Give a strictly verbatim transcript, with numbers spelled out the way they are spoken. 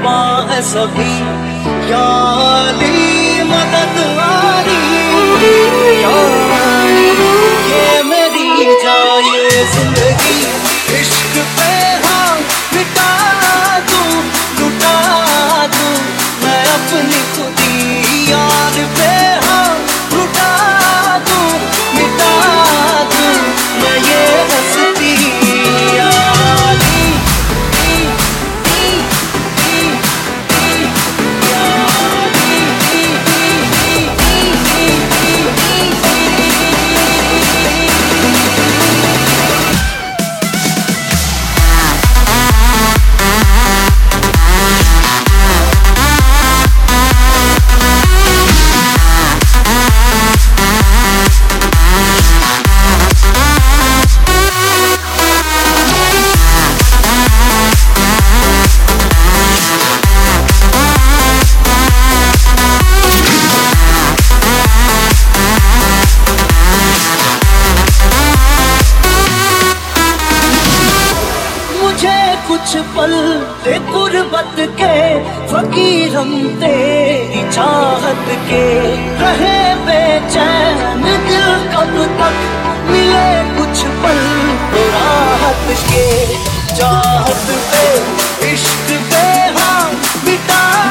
बेवफा है सभी, या अली मदद वाली, या अली ये मेरी जाए जिंदगी। इश्क पे हाँ मिटा दूं, लुटा दूं मैं अपनी खुदी, यार पे हाँ लुटा दूं, मिटा दूं मैं ये हस्ती। कुछ पल ते गुर्बत के फकीर हम तेरी चाहत के, रहे बेचैन दिल कब तक, मिले कुछ पल तो राहत के। चाहत पे इश्क पे हाँ मिटा